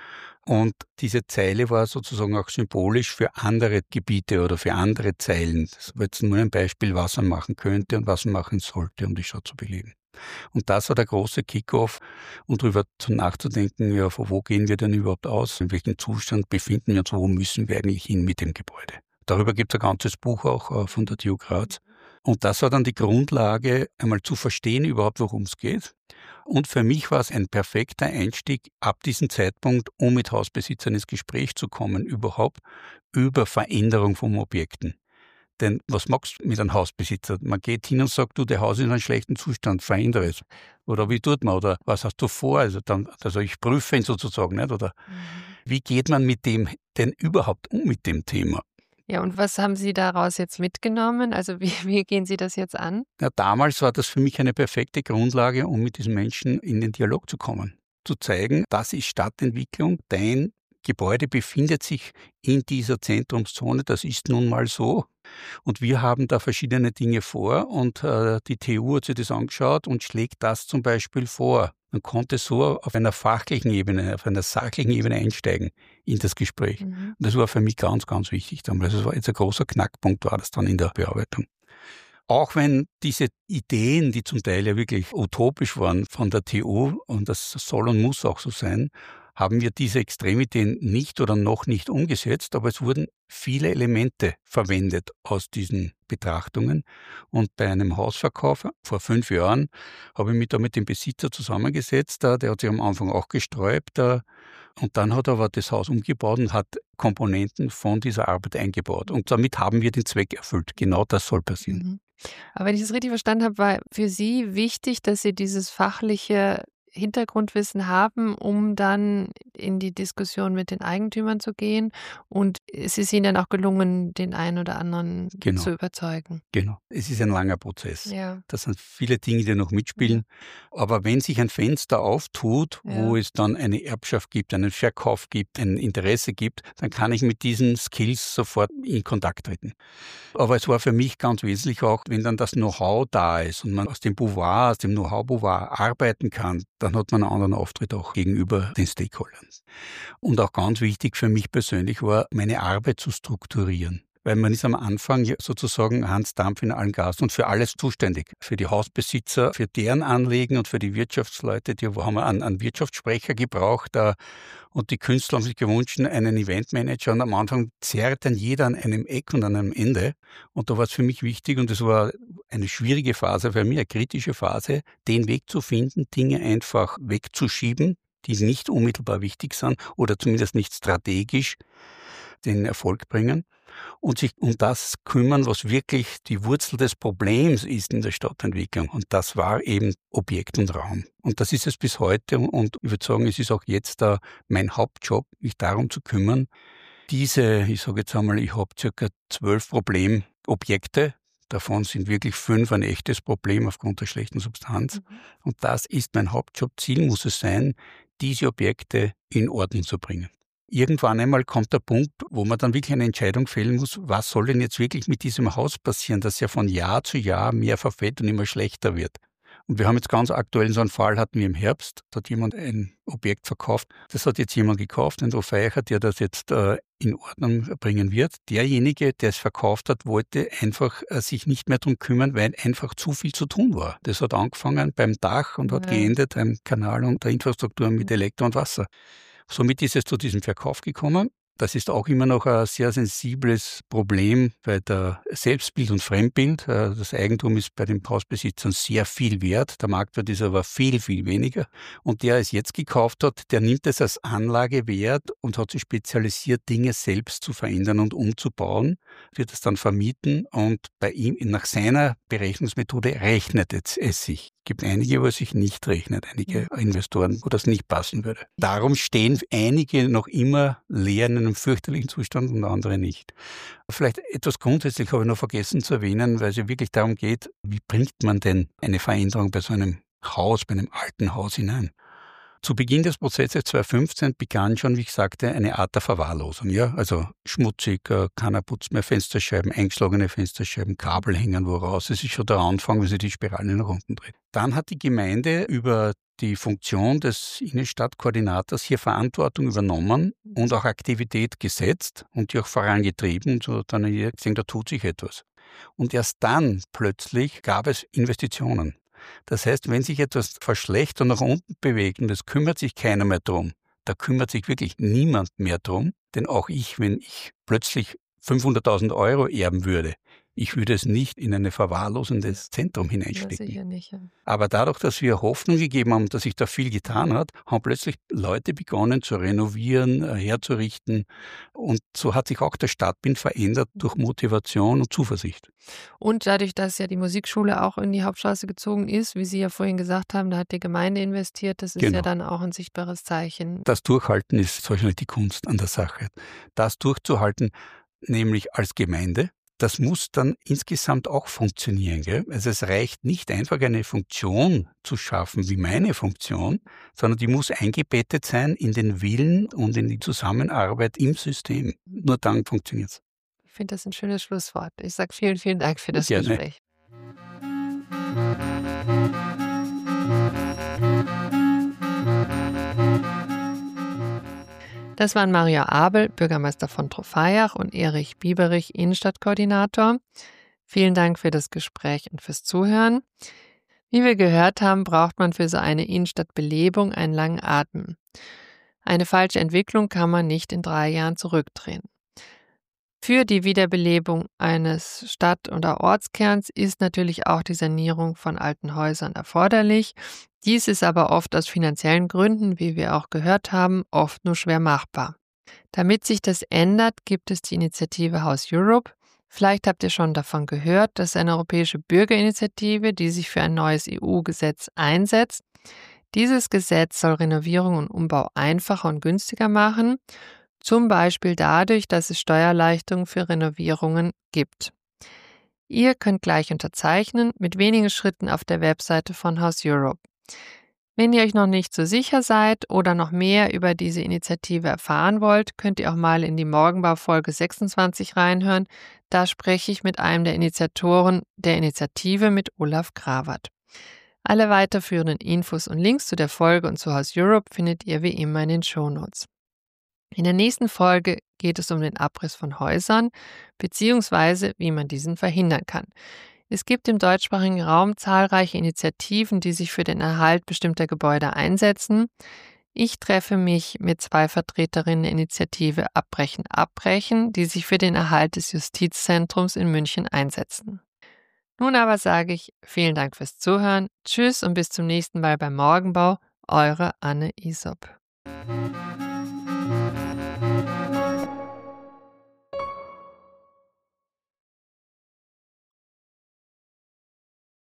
Und diese Zeile war sozusagen auch symbolisch für andere Gebiete oder für andere Zeilen. Das war jetzt nur ein Beispiel, was man machen könnte und was man machen sollte, um die Stadt zu beleben. Und das war der große Kickoff, um darüber nachzudenken, ja, von wo gehen wir denn überhaupt aus, in welchem Zustand befinden wir uns, wo müssen wir eigentlich hin mit dem Gebäude. Darüber gibt es ein ganzes Buch auch von der TU Graz. Und das war dann die Grundlage, einmal zu verstehen überhaupt, worum es geht. Und für mich war es ein perfekter Einstieg ab diesem Zeitpunkt, um mit Hausbesitzern ins Gespräch zu kommen, überhaupt über Veränderung von Objekten. Denn was machst du mit einem Hausbesitzer? Man geht hin und sagt, du, der Haus ist in einem schlechten Zustand, verändere es. Oder wie tut man? Oder was hast du vor? Also ich prüfe ihn sozusagen, nicht? Oder wie geht man mit dem denn überhaupt um mit dem Thema? Ja, und was haben Sie daraus jetzt mitgenommen? Also wie gehen Sie das jetzt an? Ja, damals war das für mich eine perfekte Grundlage, um mit diesen Menschen in den Dialog zu kommen. Zu zeigen, das ist Stadtentwicklung, dein Gebäude befindet sich in dieser Zentrumszone, das ist nun mal so. Und wir haben da verschiedene Dinge vor und die TU hat sich das angeschaut und schlägt das zum Beispiel vor. Man konnte so auf einer fachlichen Ebene, auf einer sachlichen Ebene einsteigen in das Gespräch. Und das war für mich ganz, ganz wichtig damals. Das war jetzt ein großer Knackpunkt, war das dann in der Bearbeitung. Auch wenn diese Ideen, die zum Teil ja wirklich utopisch waren von der TU, und das soll und muss auch so sein, haben wir diese Extremität nicht oder noch nicht umgesetzt, aber es wurden viele Elemente verwendet aus diesen Betrachtungen. Und bei einem Hausverkauf vor 5 Jahren habe ich mich da mit dem Besitzer zusammengesetzt, der hat sich am Anfang auch gesträubt, und dann hat er aber das Haus umgebaut und hat Komponenten von dieser Arbeit eingebaut. Und damit haben wir den Zweck erfüllt. Genau das soll passieren. Aber wenn ich das richtig verstanden habe, war für Sie wichtig, dass Sie dieses fachliche Hintergrundwissen haben, um dann in die Diskussion mit den Eigentümern zu gehen. Und es ist Ihnen dann auch gelungen, den einen oder anderen zu überzeugen. Genau. Es ist ein langer Prozess. Ja. Das sind viele Dinge, die noch mitspielen. Aber wenn sich ein Fenster auftut, wo es dann eine Erbschaft gibt, einen Verkauf gibt, ein Interesse gibt, dann kann ich mit diesen Skills sofort in Kontakt treten. Aber es war für mich ganz wesentlich auch, wenn dann das Know-how da ist und man aus dem Know-how-Boulevard arbeiten kann, dann hat man einen anderen Auftritt auch gegenüber den Stakeholdern. Und auch ganz wichtig für mich persönlich war, meine Arbeit zu strukturieren. Weil man ist am Anfang sozusagen Hans Dampf in allen Gassen und für alles zuständig. Für die Hausbesitzer, für deren Anliegen und für die Wirtschaftsleute. Die haben wir einen Wirtschaftssprecher gebraucht. Und die Künstler haben sich gewünscht, einen Eventmanager. Und am Anfang zerrt dann jeder an einem Eck und an einem Ende. Und da war es für mich wichtig, und das war eine schwierige Phase für mich, eine kritische Phase, den Weg zu finden, Dinge einfach wegzuschieben, die nicht unmittelbar wichtig sind oder zumindest nicht strategisch den Erfolg bringen. und sich um das kümmern, was wirklich die Wurzel des Problems ist in der Stadtentwicklung. Und das war eben Objekt und Raum. Und das ist es bis heute. Und ich würde sagen, es ist auch jetzt mein Hauptjob, mich darum zu kümmern. Ich sage jetzt einmal, ich habe circa 12 Problemobjekte. Davon sind wirklich 5 ein echtes Problem aufgrund der schlechten Substanz. Und das ist mein Hauptjob. Ziel muss es sein, diese Objekte in Ordnung zu bringen. Irgendwann einmal kommt der Punkt, wo man dann wirklich eine Entscheidung fällen muss, was soll denn jetzt wirklich mit diesem Haus passieren, das ja von Jahr zu Jahr mehr verfällt und immer schlechter wird. Und wir haben jetzt ganz aktuell so einen Fall, hatten wir im Herbst, da hat jemand ein Objekt verkauft. Das hat jetzt jemand gekauft, ein Trofeicher, der das jetzt in Ordnung bringen wird. Derjenige, der es verkauft hat, wollte einfach sich nicht mehr darum kümmern, weil einfach zu viel zu tun war. Das hat angefangen beim Dach und hat geendet beim Kanal und der Infrastruktur mit Elektro und Wasser. Somit ist es zu diesem Verkauf gekommen. Das ist auch immer noch ein sehr sensibles Problem bei der Selbstbild und Fremdbild. Das Eigentum ist bei den Hausbesitzern sehr viel wert. Der Marktwert ist aber viel, viel weniger. Und der es jetzt gekauft hat, der nimmt es als Anlagewert und hat sich spezialisiert, Dinge selbst zu verändern und umzubauen, wird es dann vermieten und bei ihm nach seiner Berechnungsmethode rechnet es sich. Es gibt einige, wo es sich nicht rechnet, einige Investoren, wo das nicht passen würde. Darum stehen einige noch immer leer in einem fürchterlichen Zustand und andere nicht. Vielleicht etwas grundsätzlich habe ich noch vergessen zu erwähnen, weil es ja wirklich darum geht, wie bringt man denn eine Veränderung bei so einem Haus, bei einem alten Haus hinein? Zu Beginn des Prozesses 2015 begann schon, wie ich sagte, eine Art der Verwahrlosung. Ja? Also schmutzig, keiner putzt mehr Fensterscheiben, eingeschlagene Fensterscheiben, Kabel hängen wo raus. Es ist schon der Anfang, wie sich die Spirale nach unten dreht. Dann hat die Gemeinde über die Funktion des Innenstadtkoordinators hier Verantwortung übernommen und auch Aktivität gesetzt und die auch vorangetrieben. Und so dann hier gesehen, da tut sich etwas. Und erst dann plötzlich gab es Investitionen. Das heißt, wenn sich etwas verschlechtert und nach unten bewegt und es kümmert sich keiner mehr drum, da kümmert sich wirklich niemand mehr drum. Denn auch ich, wenn ich plötzlich 500.000 € erben würde, ich würde es nicht in ein verwahrlosendes Zentrum hineinstecken. Ja, sicher nicht, ja. Aber dadurch, dass wir Hoffnung gegeben haben, dass sich da viel getan hat, haben plötzlich Leute begonnen zu renovieren, herzurichten. Und so hat sich auch der Stadtbild verändert durch Motivation und Zuversicht. Und dadurch, dass ja die Musikschule auch in die Hauptstraße gezogen ist, wie Sie ja vorhin gesagt haben, da hat die Gemeinde investiert, das ist ja dann auch ein sichtbares Zeichen. Das Durchhalten ist wahrscheinlich die Kunst an der Sache. Das durchzuhalten, nämlich als Gemeinde, das muss dann insgesamt auch funktionieren. Gell? Also es reicht nicht einfach eine Funktion zu schaffen wie meine Funktion, sondern die muss eingebettet sein in den Willen und in die Zusammenarbeit im System. Nur dann funktioniert es. Ich finde das ein schönes Schlusswort. Ich sage vielen, vielen Dank für das Gespräch. Das waren Mario Abel, Bürgermeister von Trofeiach, und Erich Bieberich, Innenstadtkoordinator. Vielen Dank für das Gespräch und fürs Zuhören. Wie wir gehört haben, braucht man für so eine Innenstadtbelebung einen langen Atem. Eine falsche Entwicklung kann man nicht in 3 Jahren zurückdrehen. Für die Wiederbelebung eines Stadt- oder Ortskerns ist natürlich auch die Sanierung von alten Häusern erforderlich. Dies ist aber oft aus finanziellen Gründen, wie wir auch gehört haben, oft nur schwer machbar. Damit sich das ändert, gibt es die Initiative House Europe. Vielleicht habt ihr schon davon gehört, das ist eine europäische Bürgerinitiative, die sich für ein neues EU-Gesetz einsetzt. Dieses Gesetz soll Renovierung und Umbau einfacher und günstiger machen, zum Beispiel dadurch, dass es Steuererleichterungen für Renovierungen gibt. Ihr könnt gleich unterzeichnen, mit wenigen Schritten auf der Webseite von House Europe. Wenn ihr euch noch nicht so sicher seid oder noch mehr über diese Initiative erfahren wollt, könnt ihr auch mal in die Morgenbau-Folge 26 reinhören. Da spreche ich mit einem der Initiatoren der Initiative, mit Olaf Grawert. Alle weiterführenden Infos und Links zu der Folge und zu House Europe findet ihr wie immer in den Shownotes. In der nächsten Folge geht es um den Abriss von Häusern bzw. wie man diesen verhindern kann. Es gibt im deutschsprachigen Raum zahlreiche Initiativen, die sich für den Erhalt bestimmter Gebäude einsetzen. Ich treffe mich mit 2 Vertreterinnen der Initiative Abbrechen, die sich für den Erhalt des Justizzentrums in München einsetzen. Nun aber sage ich vielen Dank fürs Zuhören, tschüss und bis zum nächsten Mal beim Morgenbau, eure Anne Isop.